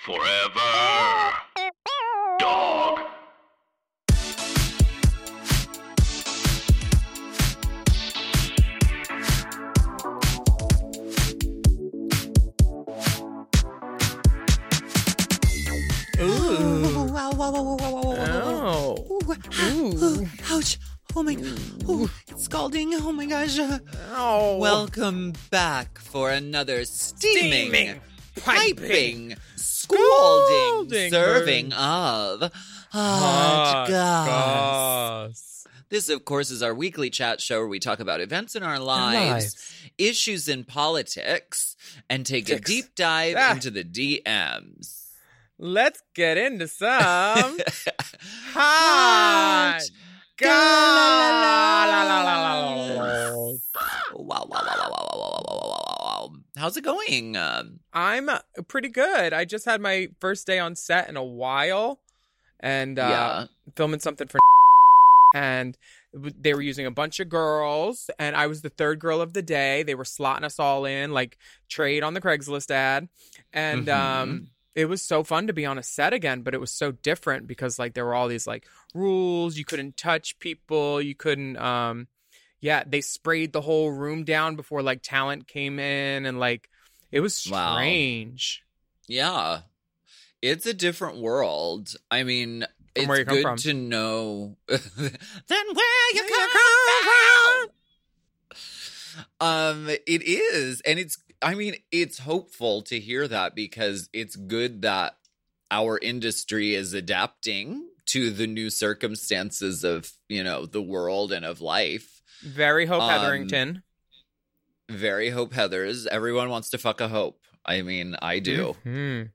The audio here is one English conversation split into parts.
Forever. Dog. Ooh. Wow, wow, wow, wow, wow, wow, wow. Ooh. Ouch. Oh my, it's scalding. Oh my gosh. Oh. Welcome back for another steaming, piping, Scalding scalding serving of Hot Goss. This, of course, is our weekly chat show where we talk about events in our lives, issues in politics, and take a deep dive into the DMs. Let's get into some hot goss. Wow. How's it going? I'm pretty good. I just had my first day on set in a while and filming something for and they were using a bunch of girls and I was the third girl of the day. They were slotting us all in like trade on the Craigslist ad. And it was so fun to be on a set again, but it was so different because like there were all these like rules. You couldn't touch people. You couldn't, they sprayed the whole room down before like talent came in and like, it was strange. Wow. Yeah. It's a different world. I mean, it's good to know then where you come from. It is. And it's hopeful to hear that because it's good that our industry is adapting to the new circumstances of, the world and of life. Very Hope Hetherington. Very Hope Heathers. Everyone wants to fuck a Hope. I mean, I do. Mm-hmm.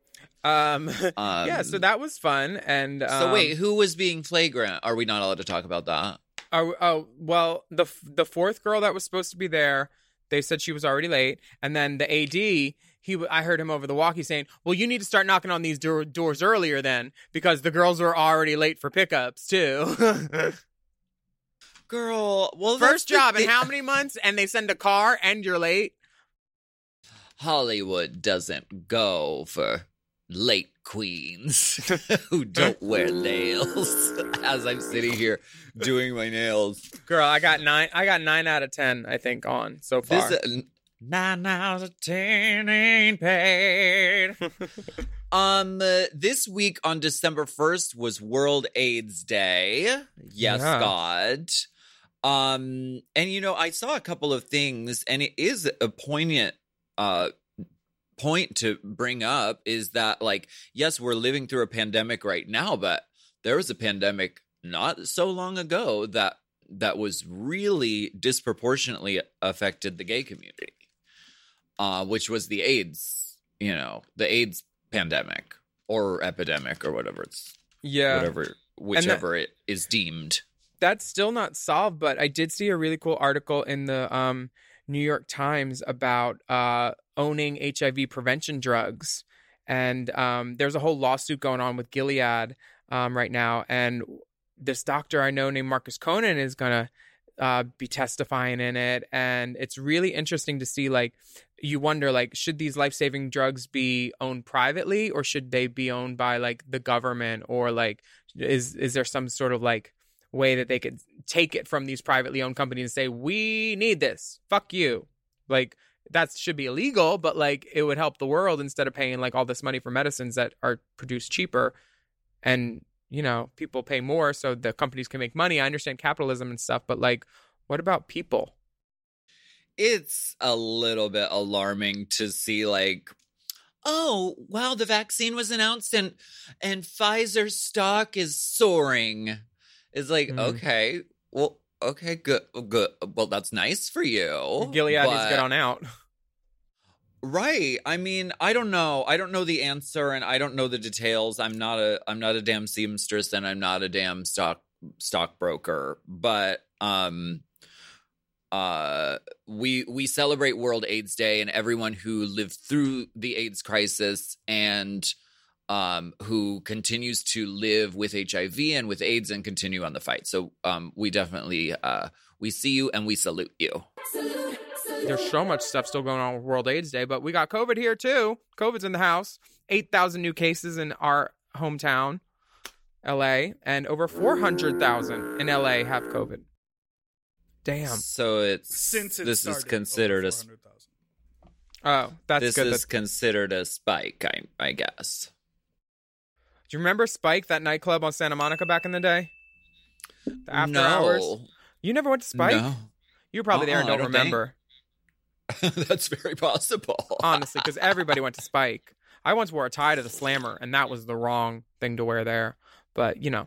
So that was fun. And so wait, who was being flagrant? Are we not allowed to talk about that? Well, the fourth girl that was supposed to be there, they said she was already late. And then the AD, I heard him over the walkie saying, well, you need to start knocking on these doors earlier then, because the girls were already late for pickups too. Girl, well, first job in how many months? And they send a car and you're late? Hollywood doesn't go for late queens who don't wear nails. As I'm sitting here doing my nails. Girl, I got 9 out of 10, I think, on so far. 9 out of 10 ain't paid. This week on December 1st was World AIDS Day. Yes, God. And I saw a couple of things, and it is a poignant point to bring up is that, like, yes, we're living through a pandemic right now, but there was a pandemic not so long ago that was really disproportionately affected the gay community, which was the AIDS, the AIDS pandemic or epidemic or whatever whichever it is deemed. That's still not solved, but I did see a really cool article in the New York Times about owning HIV prevention drugs. And there's a whole lawsuit going on with Gilead right now. And this doctor I know named Marcus Conan is going to be testifying in it. And it's really interesting to see, like, you wonder, like, should these life-saving drugs be owned privately or should they be owned by, like, the government? Or, like, is there some sort of, like, way that they could take it from these privately owned companies and say, we need this, fuck you. Like, that should be illegal, but like it would help the world instead of paying like all this money for medicines that are produced cheaper. And, people pay more so the companies can make money. I understand capitalism and stuff, but like, what about people? It's a little bit alarming to see like, oh, wow, the vaccine was announced and Pfizer stock is soaring. It's like, okay, well, okay, good. Well, that's nice for you. Gilead needs to get on out. Right. I mean, I don't know. I don't know the answer and I don't know the details. I'm not a damn seamstress and I'm not a damn stockbroker. But we celebrate World AIDS Day and everyone who lived through the AIDS crisis and who continues to live with HIV and with AIDS and continue on the fight. So we definitely we see you and we salute you. There's so much stuff still going on with World AIDS Day, but we got COVID here too. COVID's in the house. 8,000 new cases in our hometown, LA, and over 400,000 in LA have COVID. Damn. So it's Since it this started, is considered over a 400,000. Oh, that's this good. is considered a spike, I guess. Do you remember Spike, that nightclub on Santa Monica back in the day? The after no. hours? You never went to Spike? No. You were probably there and I don't don't remember. That's very possible. Honestly, because everybody went to Spike. I once wore a tie to the Slammer, and that was the wrong thing to wear there. But, you know.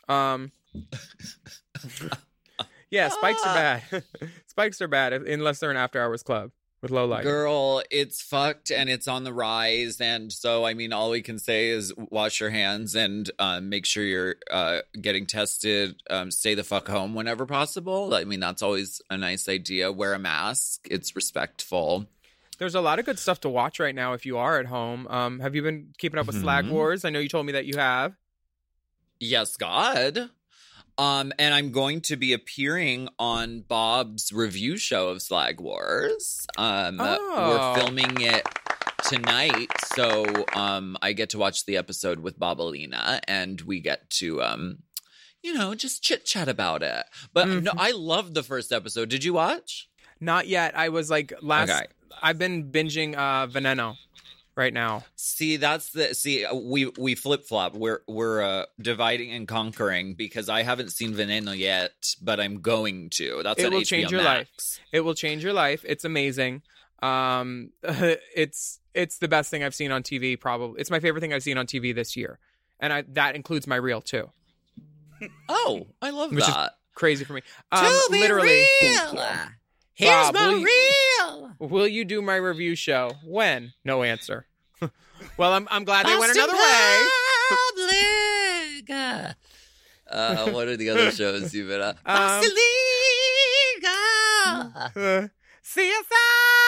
Yeah, spikes are bad. Spikes are bad unless they're an after-hours club with low light. Girl, it's fucked and it's on the rise. And so, I mean, all we can say is wash your hands and make sure you're getting tested. Stay the fuck home whenever possible. I mean, that's always a nice idea. Wear a mask. It's respectful. There's a lot of good stuff to watch right now if you are at home. Have you been keeping up with Slag Wars? I know you told me that you have. Yes, God. And I'm going to be appearing on Bob's review show of Slag Wars. We're filming it tonight, so I get to watch the episode with Bob Alina, and we get to, just chit-chat about it. But no, I loved the first episode. Did you watch? Not yet. I was like Okay. I've been binging Veneno right now. See, we flip-flop. We're dividing and conquering because I haven't seen Veneno yet, but I'm going to. That's It on will HBO change your Max. life. It will change your life. It's amazing. It's the best thing I've seen on TV. Probably, it's my favorite thing I've seen on TV this year, and that includes my reel too. Oh, I love Which is that. crazy for me. To be Literally. real. Here's Bob, my will you- reel. Will you do my review show? When? No answer. Well, I'm glad they went another way. Public. What are the other shows you've been on? CSI,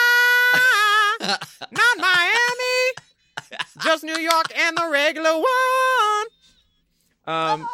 not Miami, just New York and the regular one.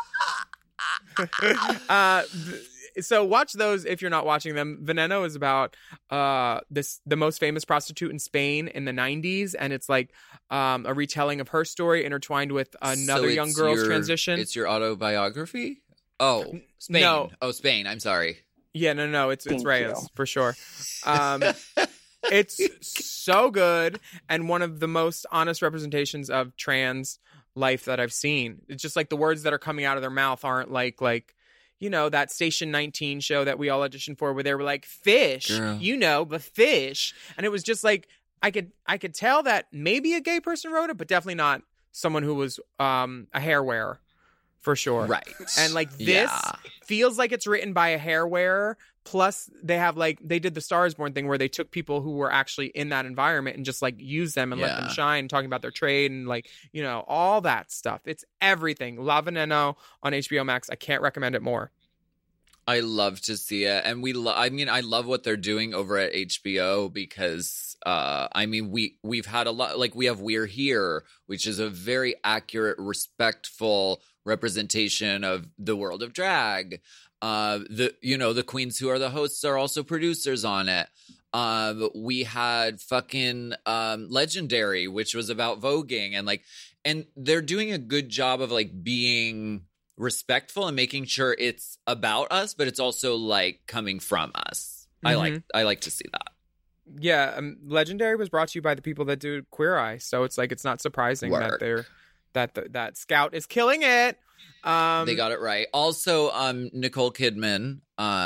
So watch those if you're not watching them. Veneno is about the most famous prostitute in Spain in the 90s, and it's like a retelling of her story intertwined with another young girl's transition. It's your autobiography? Oh, Spain. No. Oh, Spain. I'm sorry. Yeah, no, it's Reyes for sure. It's so good and one of the most honest representations of trans life that I've seen. It's just like the words that are coming out of their mouth aren't like that Station 19 show that we all auditioned for where they were like fish, Girl. the fish, and it was just like I could tell that maybe a gay person wrote it, but definitely not someone who was a hair wearer. For sure. Right. And like this feels like it's written by a hair wearer. Plus they have they did the Star is Born thing where they took people who were actually in that environment and just used them and let them shine, talking about their trade and all that stuff. It's everything. La Veneno on HBO Max. I can't recommend it more. I love to see it. And I love what they're doing over at HBO because, we've had a lot, we have We're Here, which is a very accurate, respectful representation of the world of drag. The queens who are the hosts are also producers on it. We had fucking Legendary, which was about voguing and they're doing a good job of being respectful and making sure it's about us, but it's also coming from us. Mm-hmm. I like to see that. Yeah, Legendary was brought to you by the people that do Queer Eye, so it's it's not surprising Work. that Scout is killing it. They got it right. Also, Nicole Kidman.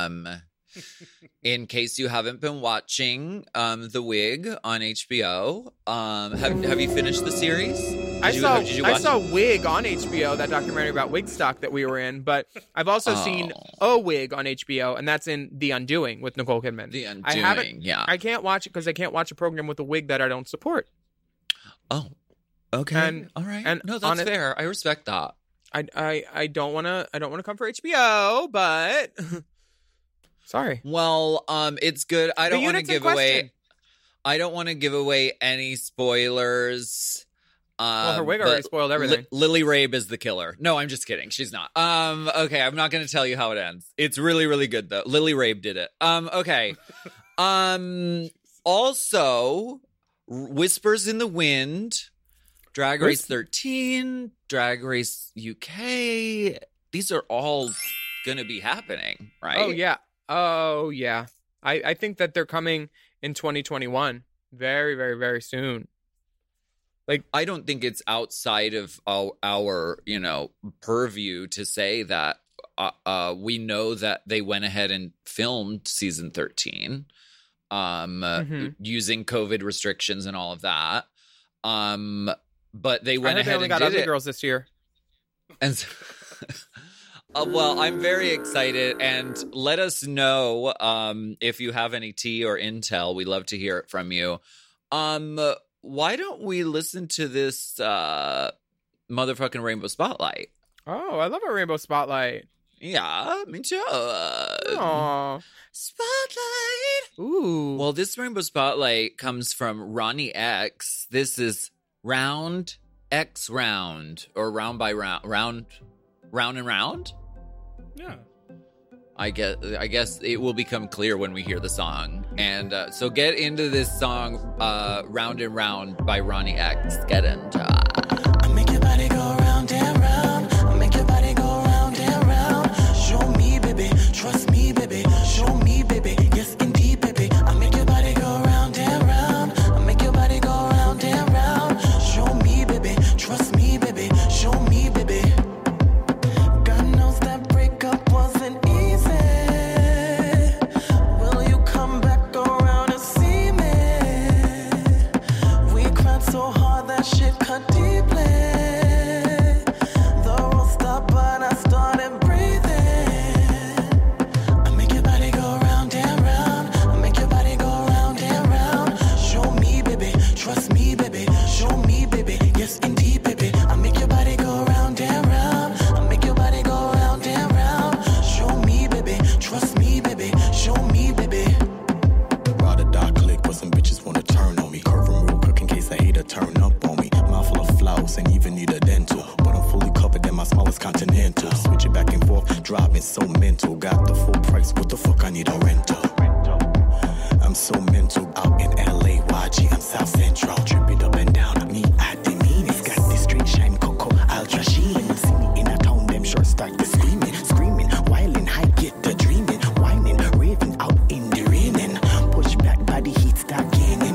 In case you haven't been watching The Wig on HBO, have you finished the series? I Did you watch saw Wig on HBO, that documentary about Wigstock that we were in, but I've also seen A Wig on HBO, and that's in The Undoing with Nicole Kidman. The Undoing, yeah. I can't watch it because I can't watch a program with a wig that I don't support. Oh, okay, all right. And no, that's fair. I respect that. I don't want to come for HBO, but sorry. Well, it's good. I don't want to give away. Question. I don't want to give away any spoilers. Well, her wig already spoiled everything. Lily Rabe is the killer. No, I'm just kidding. She's not. Okay, I'm not going to tell you how it ends. It's really, really good though. Lily Rabe did it. Okay. Also, Whispers in the Wind Drag Race 13, Drag Race UK. These are all going to be happening, right? Oh, yeah. I think that they're coming in 2021 very, very, very soon. Like, I don't think it's outside of our purview to say that we know that they went ahead and filmed season 13 using COVID restrictions and all of that. But they went ahead and got did Ugly it. Girls this year. And so, well, I'm very excited, and let us know if you have any tea or intel. We love to hear it from you. Why don't we listen to this motherfucking Rainbow Spotlight? Oh, I love a Rainbow Spotlight. Yeah, me too. Aww. Spotlight. Ooh. Well, this Rainbow Spotlight comes from Ronnie X. This is Round X Round, or Round by Round and Round. Yeah. I guess it will become clear when we hear the song. And so get into this song, Round and Round by Ronnie X. Get into it. I make your body go round and round. I make your body go round and round. Show me, baby. Trust me, baby. Show me, baby. Yes, indeed, baby. I make your body go round and round. I make your body go round and round. Show me, baby. Trust me, baby. Show me, baby. God knows that breakup wasn't easy. Will you come back around and see me? We cried so hard that shit cut deeply. The road stopped, but I started breathing. I make your body go round and round. I make your body go round and round. Show me, baby. Trust me, baby. Show me, baby. Yes, indeed, baby. I make your body go round and round. I make your body go round and round. Show me, baby. Trust me, baby. Show me, baby. Ride a dot click, but some bitches wanna turn on me. Curve and real quick in case a hater turn up on me. Mouth full of flowers and even need a dental. But I'm fully covered in my smallest continental. Switch it back and forth, driving so mental. Got the full price, what the fuck I need a rental? I'm so mental, out in LA, YG, I'm South Central. Trip it up and down, me at the meanest. Got this straight shine, cocoa, ultra sheen. See me in a town, them short start to screaming. Screaming, wildin', high get the dreaming. Whining, raving, out in the raining. Push back, body heat start gaining.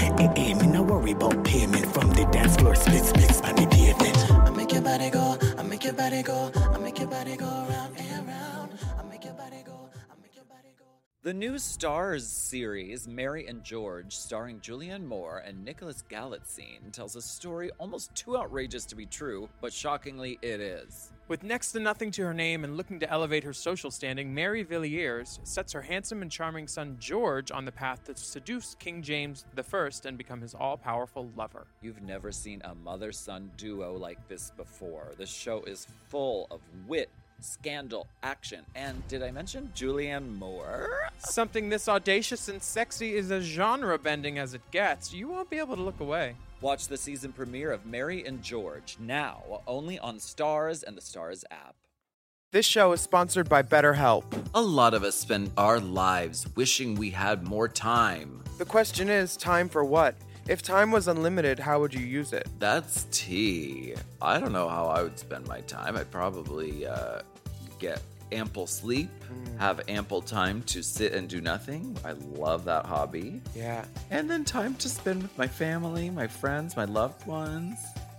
Me no worry about payment from the dance floor. Split, on the pavement. I make your body go, I make your body go. I make your body go round and round. I make your body go, I make your body go. The new Stars series, Mary and George, starring Julianne Moore and Nicholas Galitzine, tells a story almost too outrageous to be true, but shockingly it is. With next to nothing to her name and looking to elevate her social standing, Mary Villiers sets her handsome and charming son George on the path to seduce King James I and become his all-powerful lover. You've never seen a mother-son duo like this before. The show is full of wit, scandal, action, and did I mention Julianne Moore? Something this audacious and sexy is as genre-bending as it gets. You won't be able to look away. Watch the season premiere of Mary and George, now only on Stars and the Stars app. This show is sponsored by BetterHelp. A lot of us spend our lives wishing we had more time. The question is, time for what? If time was unlimited, how would you use it? That's tea. I don't know how I would spend my time. I'd probably get ample sleep, have ample time to sit and do nothing. I love that hobby. Yeah. And then time to spend with my family, my friends, my loved ones.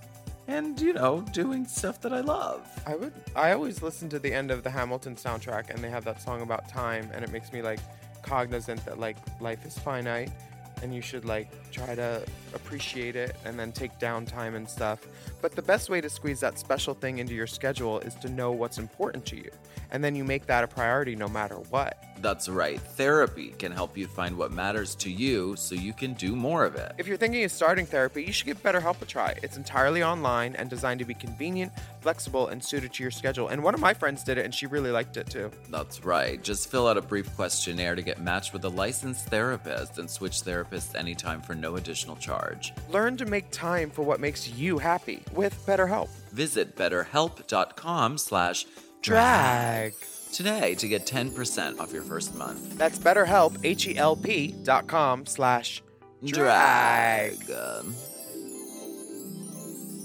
And, doing stuff that I love. I always listen to the end of the Hamilton soundtrack, and they have that song about time, and it makes me, cognizant that, life is finite, and you should, try to appreciate it and then take downtime and stuff. But the best way to squeeze that special thing into your schedule is to know what's important to you. And then you make that a priority no matter what. That's right. Therapy can help you find what matters to you so you can do more of it. If you're thinking of starting therapy, you should give BetterHelp a try. It's entirely online and designed to be convenient, flexible, and suited to your schedule. And one of my friends did it, and she really liked it too. That's right. Just fill out a brief questionnaire to get matched with a licensed therapist and switch therapists anytime for no additional charge. Learn to make time for what makes you happy with BetterHelp. Visit betterhelp.com/drag today to get 10% off your first month. That's BetterHelp, HELP.com/drag.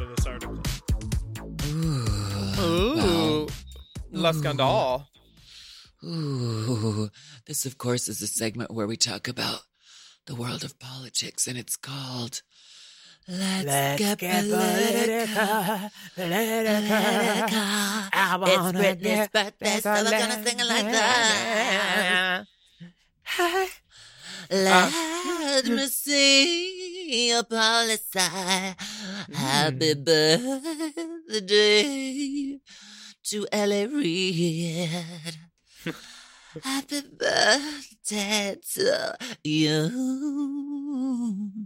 for this article. Ooh. La Scandale. Ooh. This, of course, is a segment where we talk about the world of politics, and it's called Let's Get Political. I wanna It's Britney's birthday, so we're gonna sing it like that. Let me see your policy. Happy birthday to Ellie Reid. Happy birthday to you.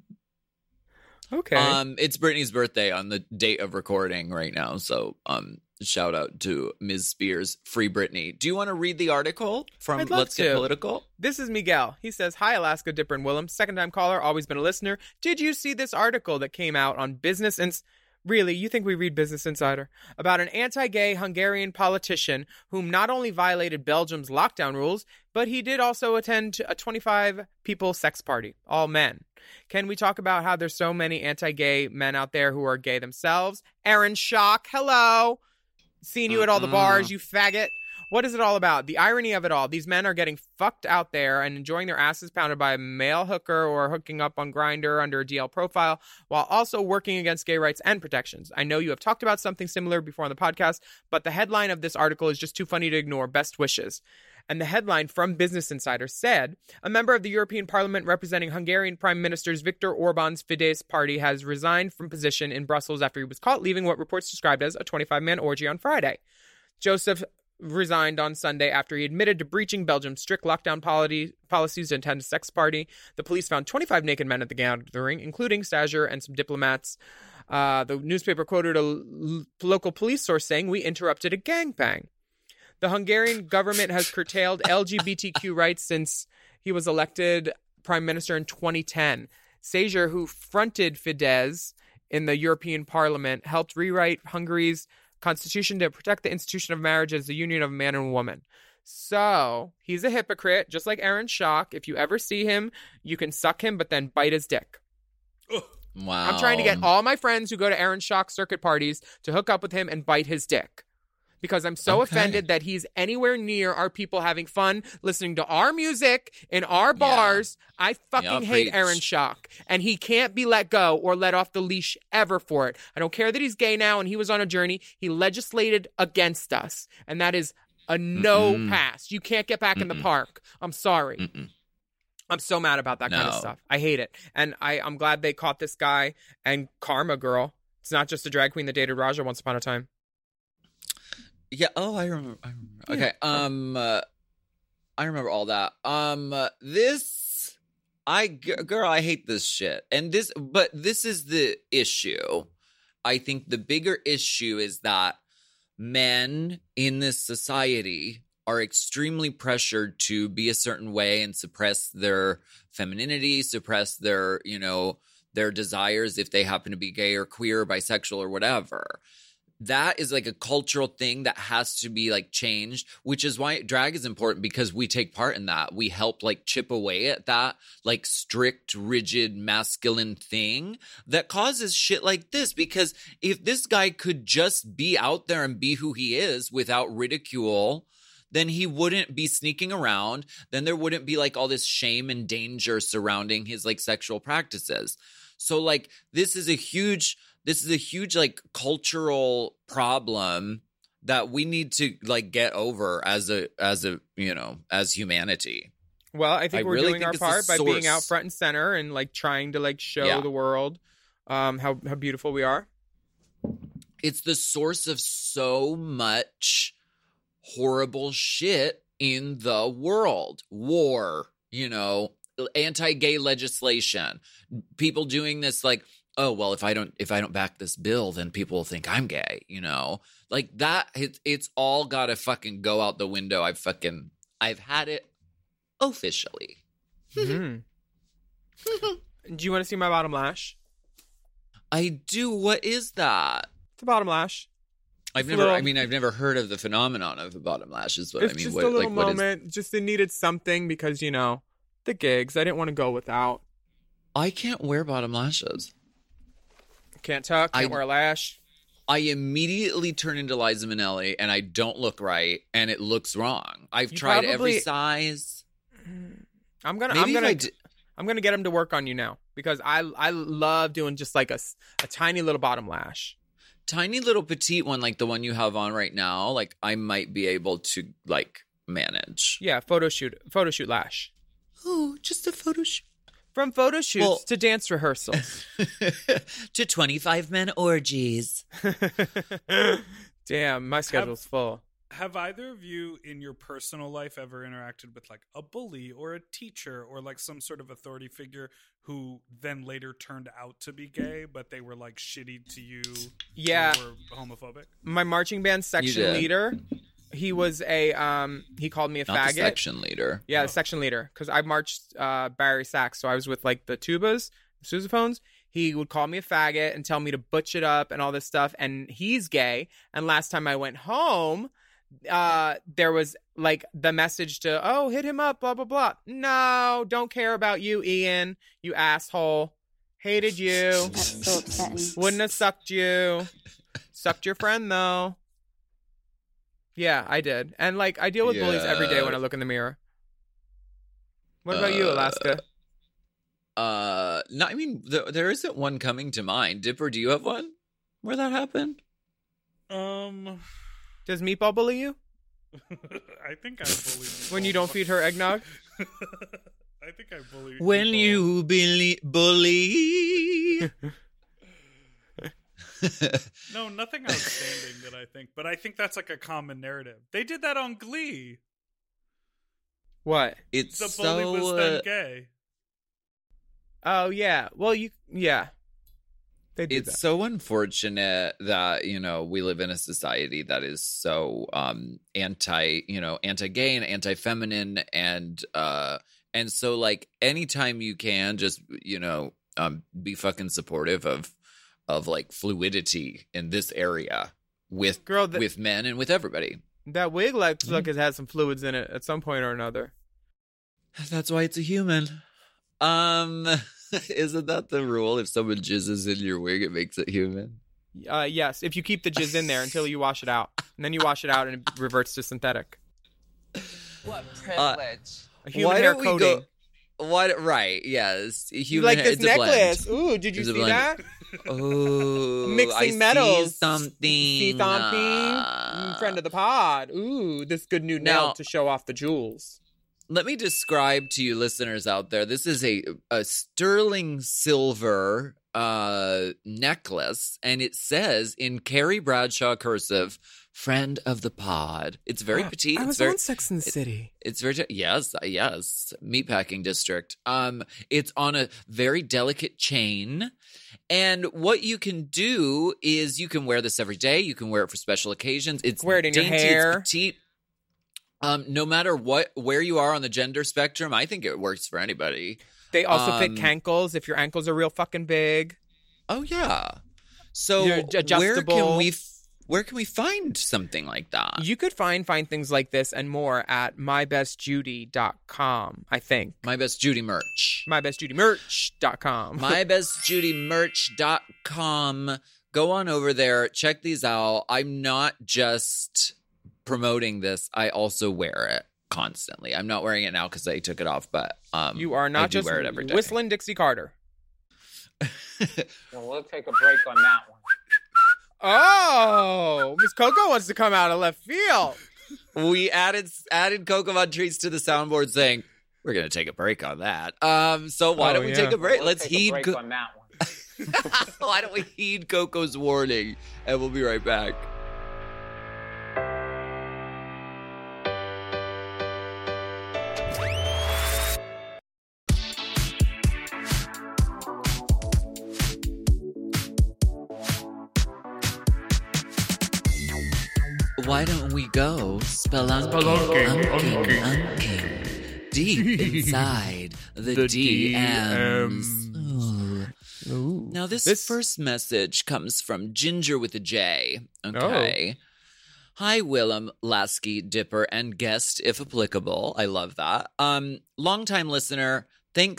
Okay. It's Britney's birthday on the date of recording right now, so shout out to Ms. Spears. Free Britney. Do you want to read the article from I'd love Let's Get to. Political? This is Miguel. He says, "Hi, Alaska, Dipper, and Willem. Second-time caller, always been a listener. Did you see this article that came out on Business Really, you think we read Business Insider? About an anti-gay Hungarian politician whom not only violated Belgium's lockdown rules, but he did also attend a 25-people sex party, all men. Can we talk about how there's so many anti-gay men out there who are gay themselves? Aaron Schock, hello. Seen you at all the bars, you faggot. What is it all about? The irony of it all. These men are getting fucked out there and enjoying their asses pounded by a male hooker or hooking up on Grindr under a DL profile while also working against gay rights and protections. I know you have talked about something similar before on the podcast, but the headline of this article is just too funny to ignore. Best wishes." And the headline from Business Insider said, "A member of the European Parliament representing Hungarian Prime Minister's Viktor Orban's Fidesz party has resigned from position in Brussels after he was caught leaving what reports described as a 25-man orgy on Friday. Joseph resigned on Sunday after he admitted to breaching Belgium's strict lockdown policies to attend a sex party. The police found 25 naked men at the gathering, including Stagiaire and some diplomats. The newspaper quoted a local police source saying, 'We interrupted a gangbang.' The Hungarian government has curtailed LGBTQ rights since he was elected prime minister in 2010. Stagiaire, who fronted Fidesz in the European Parliament, helped rewrite Hungary's constitution to protect the institution of marriage as the union of a man and a woman. So, he's a hypocrite, just like Aaron Schock. If you ever see him, you can suck him, but then bite his dick." Wow. I'm trying to get all my friends who go to Aaron Schock circuit parties to hook up with him and bite his dick. Because I'm so offended that he's anywhere near our people having fun, listening to our music in our bars. I fucking hate preach. Aaron Schock. And he can't be let go or let off the leash ever for it. I don't care that he's gay now and he was on a journey. He legislated against us. And that is a no pass. You can't get back in the park. I'm sorry. I'm so mad about that kind of stuff. I hate it. And I'm glad they caught this guy and Karma Girl. It's not just a drag queen that dated Raja once upon a time. Yeah. Oh, I remember. Okay. I remember all that. Girl, I hate this shit. But this is the issue. I think the bigger issue is that men in this society are extremely pressured to be a certain way and suppress their femininity, suppress their, their desires if they happen to be gay or queer, bisexual or whatever. That is like a cultural thing that has to be like changed, which is why drag is important, because we take part in that. We help like chip away at that like strict, rigid, masculine thing that causes shit like this. Because if this guy could just be out there and be who he is without ridicule, then he wouldn't be sneaking around. Then there wouldn't be like all this shame and danger surrounding his like sexual practices. So like this is a huge like cultural problem that we need to like get over as humanity. Well, I think we're really doing our part by being out front and center and like trying to like show the world how beautiful we are. It's the source of so much horrible shit in the world. War, anti-gay legislation, people doing this like, oh, well, if I don't back this bill, then people will think I'm gay, like that. It's all got to fucking go out the window. I've had it officially. Do you want to see my bottom lash? I do. What is that? It's a bottom lash. I've never heard of the phenomenon of the bottom lashes, but It's just a little moment. Just it needed something because, the gigs. I didn't want to go without. I can't wear bottom lashes. Can't tuck, can't wear a lash. I immediately turn into Liza Minnelli, and I don't look right, and it looks wrong. I've tried every size. I'm gonna get him to work on you now because I love doing just like a tiny little bottom lash. Tiny little petite one like the one you have on right now, like I might be able to like manage. Yeah, photo shoot lash. Oh, just a photo shoot. From photo shoots to dance rehearsals. To 25-man orgies. Damn, my schedule's full. Have either of you in your personal life ever interacted with like a bully or a teacher or like some sort of authority figure who then later turned out to be gay, but they were like shitty to you? Yeah. Or homophobic? My marching band section leader, he was he called me a Not faggot. The section leader. Yeah, the section leader. Because I marched Barry sax, so I was with like the tubas, the sousaphones. He would call me a faggot and tell me to butch it up and all this stuff. And he's gay. And last time I went home, there was like the message to, hit him up, blah, blah, blah. No, don't care about you, Ian, you asshole. Hated you. That's so upsetting. Wouldn't have sucked you. Sucked your friend, though. Yeah, I did. And like, I deal with bullies every day when I look in the mirror. What about you, Alaska? No, I mean, there isn't one coming to mind. Dipper, do you have one where that happened? Does Meatball bully you? I think I bully Meatball. When you don't feed her eggnog? I think I bully When Meatball. you bully. No, nothing outstanding that I think. But I think that's like a common narrative. They did that on Glee. What? It's The bully was then gay. Oh, yeah. Well, yeah. They do It's that. so unfortunate that, we live in a society that is so anti-gay and anti-feminine and so like anytime you can just, be fucking supportive of like fluidity in this area with with men and with everybody. That wig looks like it has some fluids in it at some point or another. That's why it's a human. Isn't that the rule? If someone jizzes in your wig, it makes it human. Yes, if you keep the jizz in there until you wash it out. And then you wash it out and it reverts to synthetic. What privilege. A human hair coating. Right, yes. You like this necklace. Ooh, did you see that? Oh, mixing metals. See something. See something? Friend of the pod. Ooh, this good new nail to show off the jewels. Let me describe to you listeners out there. This is a sterling silver necklace, and it says in Carrie Bradshaw cursive, friend of the pod. It's very petite. I was on Sex and the City. It's very, yes, meatpacking district. It's on a very delicate chain. And what you can do is you can wear this every day. You can wear it for special occasions. It's wear it in dainty, your hair. It's petite. No matter where you are on the gender spectrum, I think it works for anybody. They also fit cankles if your ankles are real fucking big. Oh yeah. So they're adjustable. Where can we find something like that? You could find things like this and more at mybestjudy.com, I think. My Best Judy merch. mybestjudymerch.com. mybestjudymerch.com. Go on over there. Check these out. I'm not just promoting this. I also wear it constantly. I'm not wearing it now because I took it off, but you are not just wear it every day. whistling Dixie Carter. Well, we'll take a break on that one. Oh, Miss Coco wants to come out of left field. We added Coco Von Treats to the soundboard saying, we're going to take a break on that. So why don't we take a break? Let's heed a break on that one. Why don't we heed Coco's warning? And we'll be right back. Why don't we go spelunking deep inside the DMs? Ooh. Now, this first message comes from Ginger with a J. Okay. Oh. Hi, Willem, Lasky, Dipper, and guest, if applicable. I love that. Longtime listener. Thanks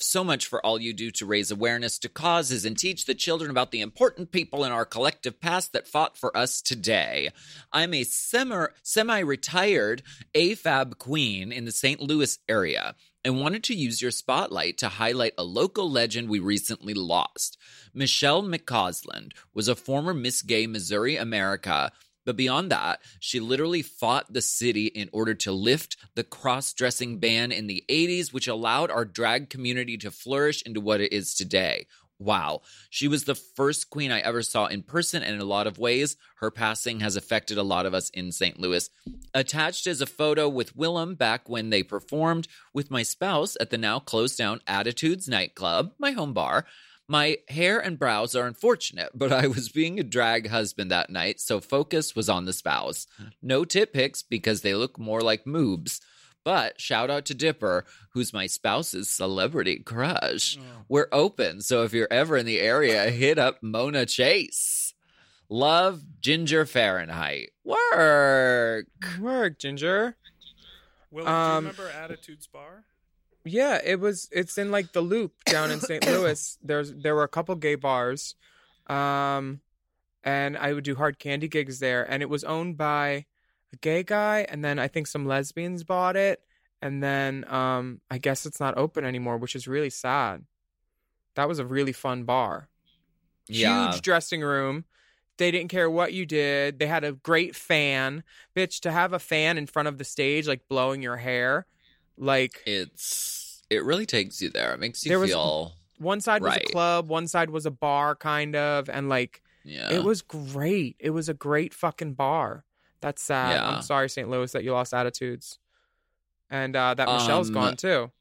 so much for all you do to raise awareness to causes and teach the children about the important people in our collective past that fought for us today. I'm a semi-retired AFAB queen in the St. Louis area and wanted to use your spotlight to highlight a local legend we recently lost. Michelle McCausland was a former Miss Gay Missouri America, but beyond that, she literally fought the city in order to lift the cross-dressing ban in the 80s, which allowed our drag community to flourish into what it is today. Wow. She was the first queen I ever saw in person, and in a lot of ways, her passing has affected a lot of us in St. Louis. Attached is a photo with Willem back when they performed with my spouse at the now closed down Attitudes nightclub, my home bar. My hair and brows are unfortunate, but I was being a drag husband that night, so focus was on the spouse. No tit pics because they look more like moobs. But shout out to Dipper, who's my spouse's celebrity crush. We're open, so if you're ever in the area, hit up Mona Chase. Love, Ginger Fahrenheit. Work, Ginger. Will, do you remember Attitudes Bar? Yeah, it's in like the Loop down in St. Louis. There were a couple gay bars, and I would do hard candy gigs there, and it was owned by a gay guy, and then I think some lesbians bought it, and then I guess it's not open anymore, which is really sad. That was a really fun bar. Yeah. Huge dressing room. They didn't care what you did. They had a great fan. Bitch, to have a fan in front of the stage, like blowing your hair, like it really takes you there. It makes you feel one side was right. a club, one side was a bar, kind of, and like it was great. It was a great fucking bar. That's sad. Yeah. I'm sorry, St. Louis, that you lost Attitudes, and that Michelle's gone too.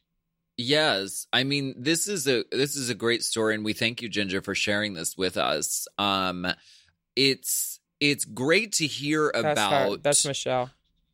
Yes, I mean this is a great story, and we thank you, Ginger, for sharing this with us. It's great to hear about. That's Michelle.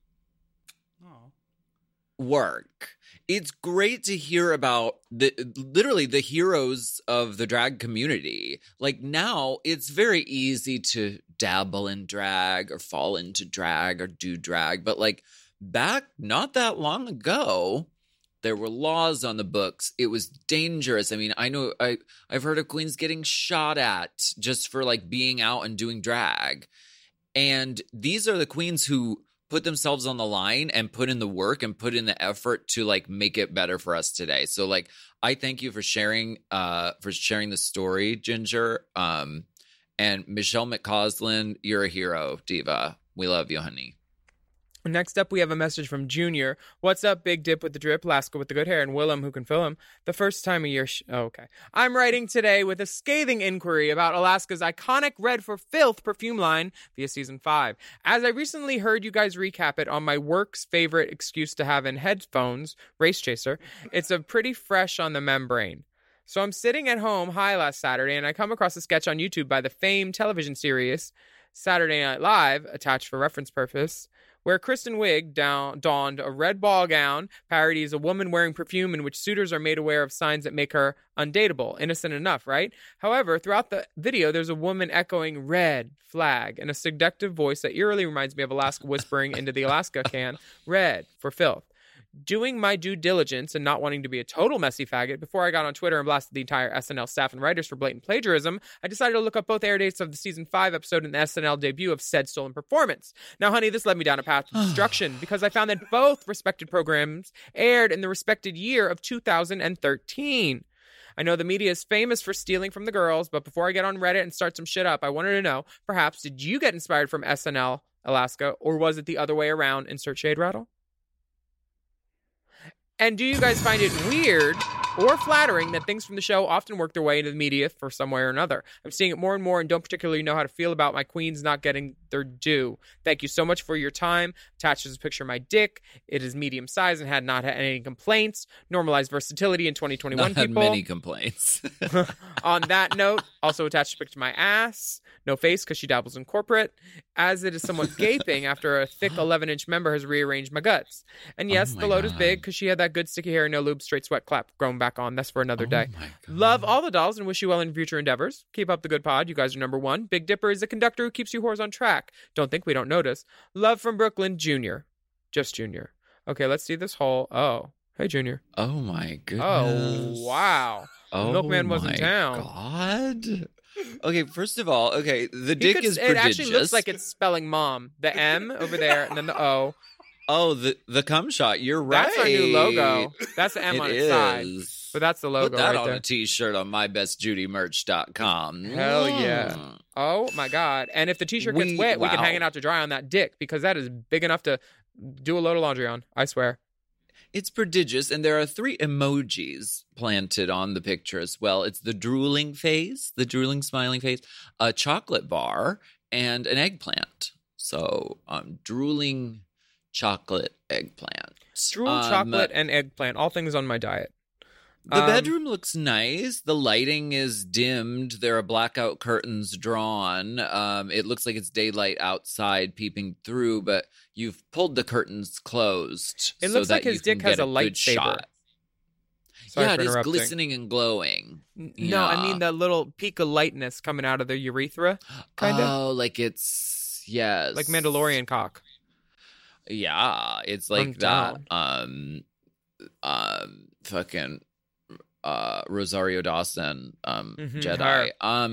Work. It's great to hear about literally the heroes of the drag community. Like now, it's very easy to dabble in drag or fall into drag or do drag, but like back not that long ago, there were laws on the books. It was dangerous. I mean, I know I've heard of queens getting shot at just for like being out and doing drag, and these are the queens who put themselves on the line and put in the work and put in the effort to like make it better for us today. So like, I thank you for sharing the story, Ginger. And Michelle McCausland, you're a hero, diva. We love you, honey. Next up, we have a message from Junior. What's up, Big Dip with the drip, Alaska with the good hair, and Willem who can fill him. The first time of year. Okay. I'm writing today with a scathing inquiry about Alaska's iconic Red for Filth perfume line via season 5. As I recently heard you guys recap it on my work's favorite excuse to have in headphones, Race Chaser, it's a pretty fresh on the membrane. So I'm sitting at home high last Saturday, and I come across a sketch on YouTube by the famed television series Saturday Night Live, attached for reference purpose, where Kristen Wiig donned a red ball gown, parodies a woman wearing perfume in which suitors are made aware of signs that make her undateable. Innocent enough, right? However, throughout the video, there's a woman echoing red flag in a seductive voice that eerily reminds me of Alaska whispering into the Alaska can, red for filth. Doing my due diligence and not wanting to be a total messy faggot, before I got on Twitter and blasted the entire SNL staff and writers for blatant plagiarism, I decided to look up both air dates of the season 5 episode and the SNL debut of said stolen performance. Now, honey, this led me down a path of destruction because I found that both respected programs aired in the respected year of 2013. I know the media is famous for stealing from the girls, but before I get on Reddit and start some shit up, I wanted to know, perhaps, did you get inspired from SNL, Alaska, or was it the other way around? Insert shade rattle. And do you guys find it weird or flattering that things from the show often work their way into the media for some way or another? I'm seeing it more and more and don't particularly know how to feel about my queens not getting their due. Thank you so much for your time. Attached is a picture of my dick. It is medium size and had not had any complaints. Normalized versatility in 2021, not had people. many complaints. On that note, also attached a picture of my ass. No face because she dabbles in corporate, as it is somewhat gaping after a thick 11-inch member has rearranged my guts. And yes, the load is big because she had that good sticky hair, no lube, straight sweat clap growing back on. That's for another day. Love all the dolls and wish you well in future endeavors. Keep up the good pod. You guys are number one. Big Dipper is the conductor who keeps you whores on track. Don't think we don't notice. Love from Brooklyn, Junior. Just Junior. Okay, let's see this whole... Oh, Hey, Junior. Oh my goodness. Oh, wow. Oh, Milkman was in my town. God. Okay, first of all, okay, the He dick could- is It prodigious. actually looks like it's spelling mom. The M over there, and then the O. Oh, the cum shot. You're right. That's our new logo. That's the M on its side. is. But that's the logo Put that right on there. a t-shirt on mybestjudymerch.com. Hell yeah. Oh, my God. And if the t-shirt gets wet, we can hang it out to dry on that dick because that is big enough to do a load of laundry on. I swear. It's prodigious, and there are 3 emojis planted on the picture as well. It's the drooling face, the drooling smiling face, a chocolate bar, and an eggplant. So, drooling chocolate eggplant. Drool, chocolate, and eggplant. All things on my diet. The bedroom looks nice. The lighting is dimmed. There are blackout curtains drawn. It looks like it's daylight outside peeping through, but you've pulled the curtains closed. It so looks like that his you can dick has get a good lightsaber. shot. Sorry Yeah, for it is interrupting. glistening and glowing. No, I mean the little peak of lightness coming out of the urethra, kind of. Oh, like it's, yes. Like Mandalorian cock. Yeah, it's I'm like that. down. Fucking Rosario Dawson, Jedi. her.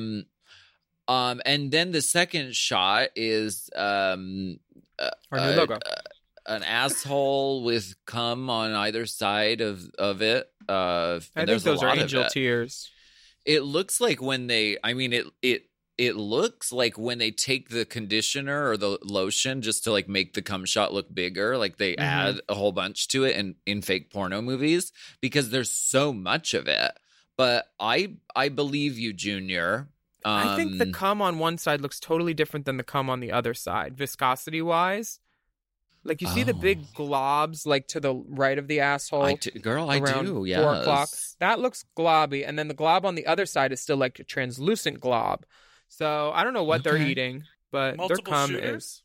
And then the second shot is Our new logo. an asshole with cum on either side of it. I think there's a those are lot of angel it. tears. It looks like when they, I mean, it looks like when they take the conditioner or the lotion just to like make the cum shot look bigger, like they add a whole bunch to it in fake porno movies because there's so much of it. But I believe you, Junior. I think the cum on one side looks totally different than the cum on the other side, viscosity wise. Like you see the big globs like to the right of the asshole. I around do. 4 o'clock. Yes. That looks globby, and then the glob on the other side is still like a translucent glob. So I don't know what they're Okay. eating, but Multiple their cum shooters? is.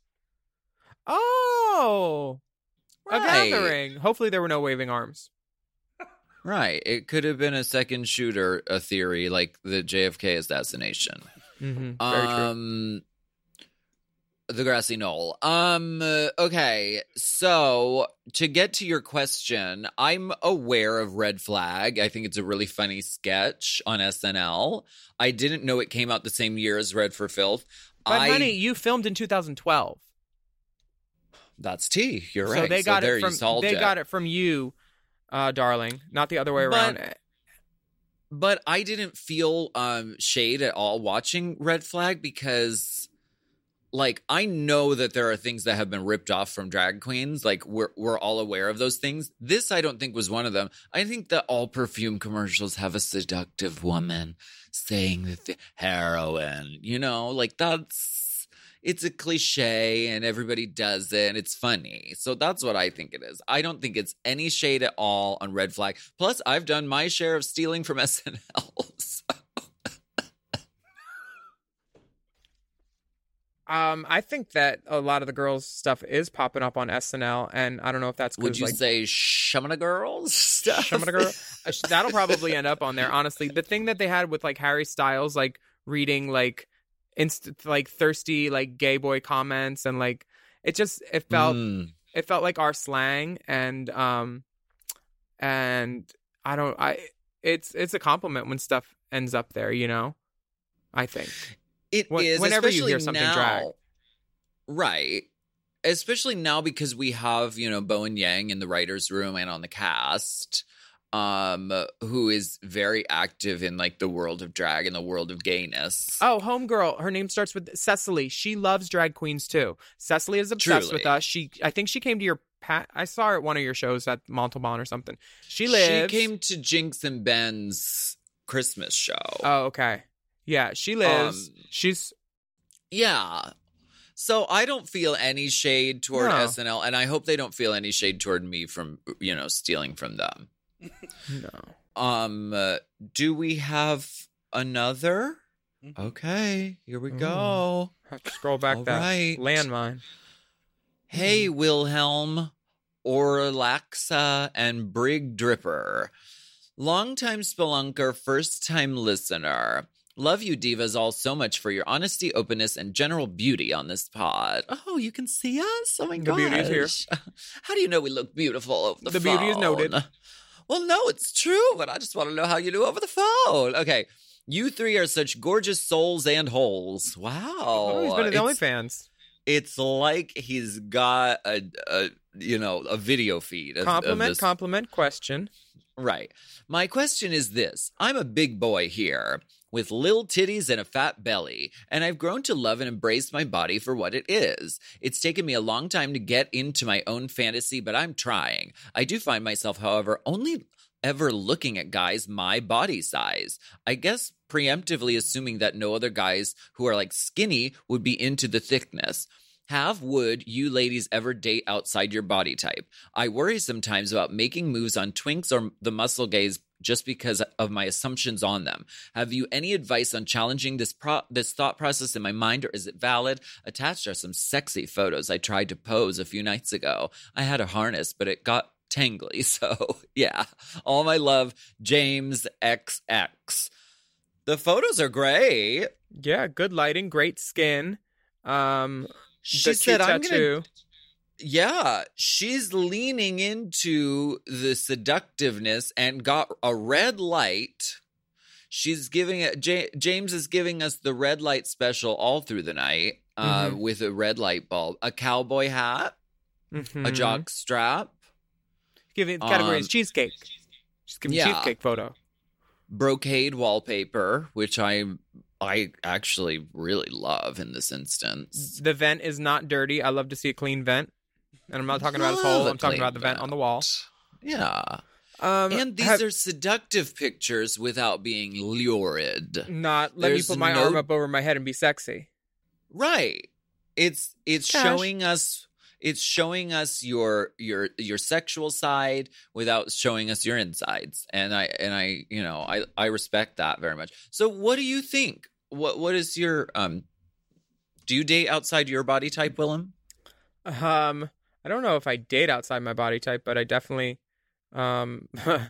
Oh, a Right. gathering. Hopefully there were no waving arms. Right. It could have been a second shooter, a theory like the JFK assassination. Very true. The grassy knoll. Okay. So to get to your question, I'm aware of Red Flag. I think it's a really funny sketch on SNL. I didn't know it came out the same year as Red for Filth. But honey, you filmed in 2012. That's tea. You're So right. they got there it you from solved they got it from you, darling, not the other way But- around. But I didn't feel shade at all watching Red Flag because, like, I know that there are things that have been ripped off from drag queens. Like, we're all aware of those things. This, I don't think, was one of them. I think that all perfume commercials have a seductive woman saying that the heroin, you know, like it's a cliche and everybody does it and it's funny. So that's what I think it is. I don't think it's any shade at all on Red Flag. Plus, I've done my share of stealing from SNL. So. I think that a lot of the girls' stuff is popping up on SNL, and I don't know if that's 'cause, Would you like, say Shamana Girls stuff? Shimona Girl. That'll probably end up on there. Honestly, the thing that they had with like Harry Styles, like reading like like thirsty like gay boy comments, and like it felt it felt like our slang, and it's a compliment when stuff ends up there, you know. I think. It is, whenever you hear especially something now, drag. Right. Especially now because we have, you know, Bowen Yang in the writer's room and on the cast, who is very active in like the world of drag and the world of gayness. Oh, homegirl. Her name starts with Cecily. She loves drag queens too. Cecily is obsessed with us. I think she came to your I saw her at one of your shows at Montalban or something. She came to Jinx and Ben's Christmas show. Oh, okay. Yeah, she lives. Yeah. So I don't feel any shade toward SNL, and I hope they don't feel any shade toward me from, you know, stealing from them. No. Do we have another? Okay, here we go. Have to scroll back All that right. landmine. Hey, Wilhelm, Orlaxa, and Brig Dripper. Longtime Spelunker, first-time listener. Love you divas all so much for your honesty, openness, and general beauty on this pod. Oh, you can see us? Oh my The gosh. beauty is here. How do you know we look beautiful over the phone? The beauty is noted. Well, no, it's true, but I just want to know how you do over the phone. Okay. You three are such gorgeous souls and holes. Wow. Oh, he's been at the OnlyFans. It's like he's got a video feed. Compliment question. Right. My question is this. I'm a big boy here with little titties and a fat belly, and I've grown to love and embrace my body for what it is. It's taken me a long time to get into my own fantasy, but I'm trying. I do find myself, however, only ever looking at guys my body size. I guess preemptively assuming that no other guys who are like skinny would be into the thickness. Would you ladies ever date outside your body type? I worry sometimes about making moves on twinks or the muscle gays just because of my assumptions on them. Have you any advice on challenging this thought process in my mind, or is it valid? Attached are some sexy photos I tried to pose a few nights ago. I had a harness, but it got tangly, so yeah. All my love, James XX. The photos are great. Yeah, good lighting, great skin. She said, I'm going to... Yeah, she's leaning into the seductiveness and got a red light. She's giving it... James is giving us the red light special all through the night with a red light bulb. A cowboy hat. A jock strap. Giving categories cheesecake. She's giving cheesecake photo. Brocade wallpaper, which I actually really love in this instance. The vent is not dirty. I love to see a clean vent. And I'm not talking about his hole. I'm talking about the vent on the wall. Yeah. And these are seductive pictures without being lurid. Let me put my arm up over my head and be sexy. Right. It's showing us your sexual side without showing us your insides. And I respect that very much. So what do you think? What is your do you date outside your body type, Willem? I don't know if I date outside my body type, but I definitely fuck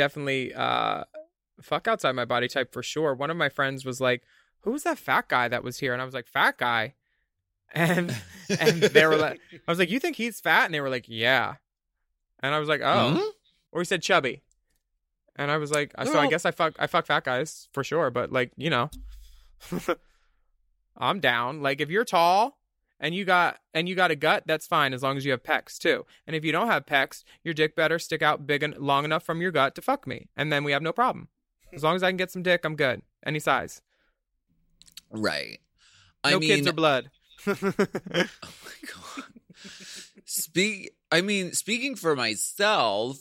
outside my body type for sure. One of my friends was like, "Who was that fat guy that was here?" And I was like, "Fat guy?" And they were like, I was like, "You think he's fat?" And they were like, "Yeah." And I was like, "Oh." Mm-hmm. Or he said chubby. And I was like, so I guess I fuck fat guys for sure, but like, I'm down. Like if you're tall and you got a gut, that's fine as long as you have pecs too. And if you don't have pecs, your dick better stick out big and long enough from your gut to fuck me. And then we have no problem. As long as I can get some dick, I'm good. Any size. Right. No kids or blood. Oh my god. Speaking for myself,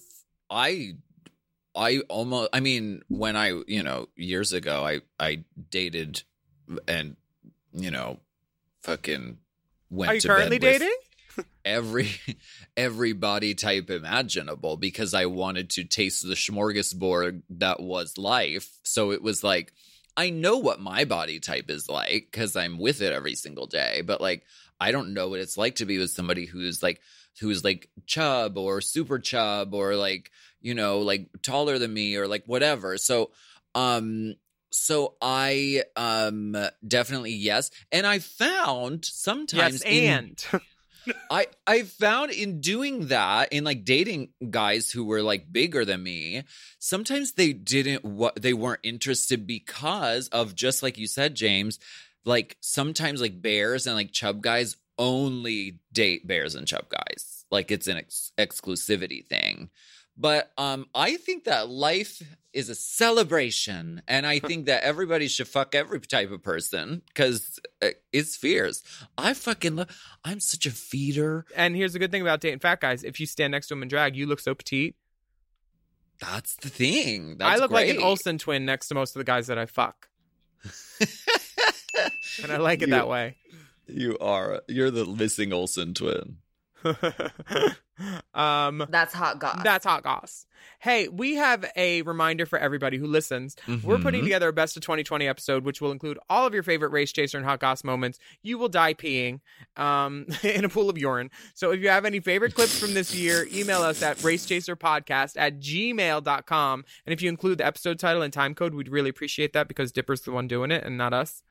when I, years ago I dated and, fucking went Are you to currently bed dating? with every body type imaginable because I wanted to taste the smorgasbord that was life. So it was like, I know what my body type is like because I'm with it every single day, but like, I don't know what it's like to be with somebody who's like chub or super chub or like, like taller than me or like whatever. So I definitely yes. And I found sometimes I found in doing that, in like dating guys who were like bigger than me, sometimes they weren't interested because of, just like you said, James, like sometimes like bears and like chub guys only date bears and chub guys. Like it's an exclusivity thing. But I think that life is a celebration, and I think that everybody should fuck every type of person because it's fierce. I'm such a feeder. And here's the good thing about dating fat guys. If you stand next to them in drag, you look so petite. That's the thing. I look like an Olsen twin next to most of the guys that I fuck. And I like it that way. You're the missing Olsen twin. That's hot goss. That's hot goss. Hey, we have a reminder for everybody who listens. We're putting together a best of 2020 episode, which will include all of your favorite Race Chaser and hot goss moments. You will die peeing in a pool of urine. So if you have any favorite clips from this year, email us at racechaserpodcast@gmail.com. And if you include the episode title and time code, we'd really appreciate that because Dipper's the one doing it and not us.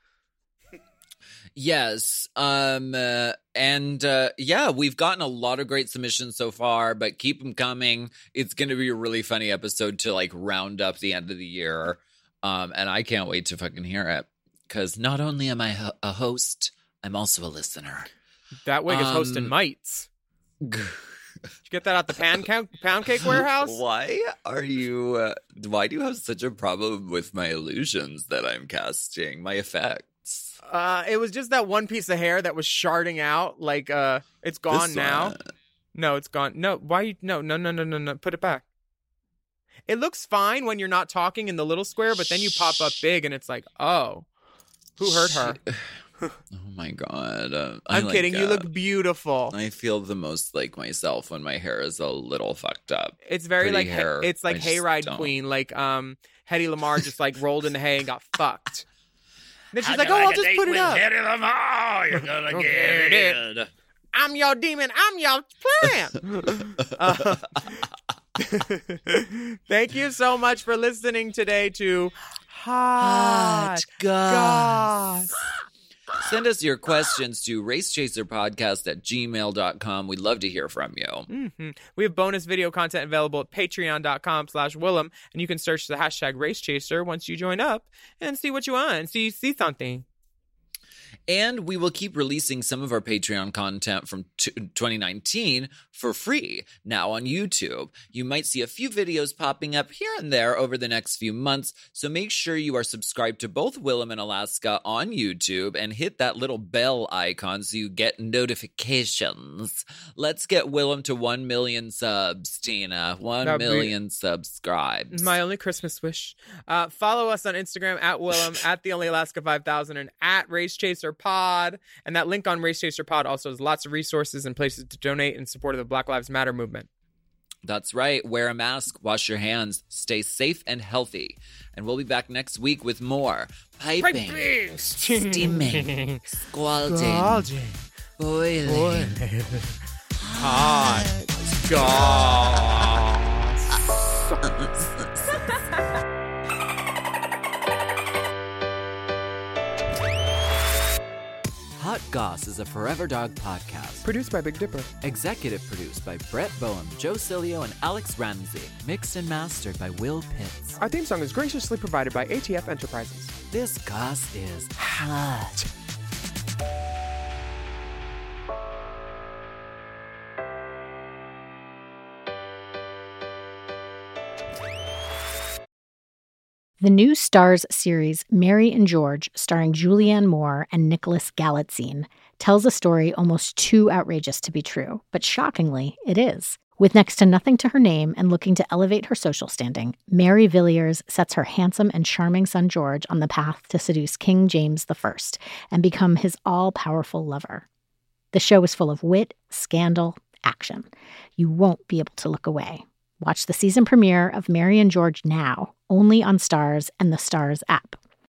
Yes. Yeah, we've gotten a lot of great submissions so far, but keep them coming. It's going to be a really funny episode to like round up the end of the year. And I can't wait to fucking hear it because not only am I a host, I'm also a listener. That wig is hosting mites. Did you get that out the pound cake warehouse? Why do you have such a problem with my illusions that I'm casting, my effects? It was just that one piece of hair that was sharding out. Like, it's gone This now. one. No, it's gone. No, why? No. Put it back. It looks fine when you're not talking in the little square, but then you pop up big and it's like, oh, who hurt her? Oh my God. I'm kidding. You look beautiful. I feel the most like myself when my hair is a little fucked up. It's very Pretty like, hair. it's like I just Hayride don't. Queen. Like, Hedy Lamarr just like rolled in the hay and got fucked. Then she's like, oh, I'll just put it up. Hedy Lamarr, you're gonna get it. I'm your demon. I'm your plan. Thank you so much for listening today to Hot Goss. Send us your questions to racechaserpodcast@gmail.com. We'd love to hear from you. We have bonus video content available at patreon.com/Willem, and you can search the hashtag RaceChaser once you join up and see what you want and see something. And we will keep releasing some of our Patreon content from 2019 for free now on YouTube. You might see a few videos popping up here and there over the next few months, so make sure you are subscribed to both Willem and Alaska on YouTube and hit that little bell icon so you get notifications. Let's get Willem to 1 million subs, Tina. 1 million subscribes. My only Christmas wish. Follow us on Instagram at Willem, at the Only Alaska 5000, and at Race Chaser Pod. And that link on Race Chaser Pod also has lots of resources and places to donate in support of the Black Lives Matter movement. That's right. Wear a mask, wash your hands, stay safe and healthy. And we'll be back next week with more piping, steaming, scalding, boiling, hot goss. Hot Goss is a Forever Dog podcast. Produced by Big Dipper. Executive produced by Brett Boehm, Joe Cilio, and Alex Ramsey. Mixed and mastered by Will Pitts. Our theme song is graciously provided by ATF Enterprises. This goss is hot. The new Starz series Mary and George, starring Julianne Moore and Nicholas Galitzine, tells a story almost too outrageous to be true, but shockingly, it is. With next to nothing to her name and looking to elevate her social standing, Mary Villiers sets her handsome and charming son George on the path to seduce King James I and become his all-powerful lover. The show is full of wit, scandal, action. You won't be able to look away. Watch the season premiere of Mary and George now, only on Starz and the Starz app.